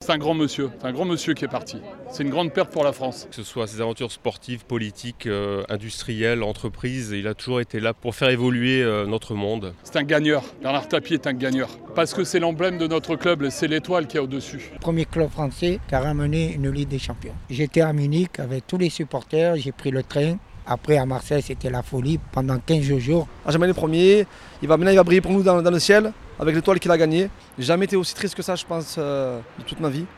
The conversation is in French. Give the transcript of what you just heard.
c'est un grand monsieur qui est parti. C'est une grande perte pour la France. Que ce soit ses aventures sportives, politiques, industrielles, entreprises, il a toujours été là pour faire évoluer notre monde. C'est un gagneur. Bernard Tapie est un gagneur. Parce que c'est l'emblème de notre club, c'est l'étoile qui est au-dessus. Premier club français qui a ramené une Ligue des Champions. J'étais à Munich avec tous les supporters, j'ai pris le train. Après à Marseille, c'était la folie pendant 15 jours. Jamais les premiers. Maintenant il va briller pour nous dans le ciel avec l'étoile qu'il a gagnée. J'ai jamais été aussi triste que ça, je pense, de toute ma vie.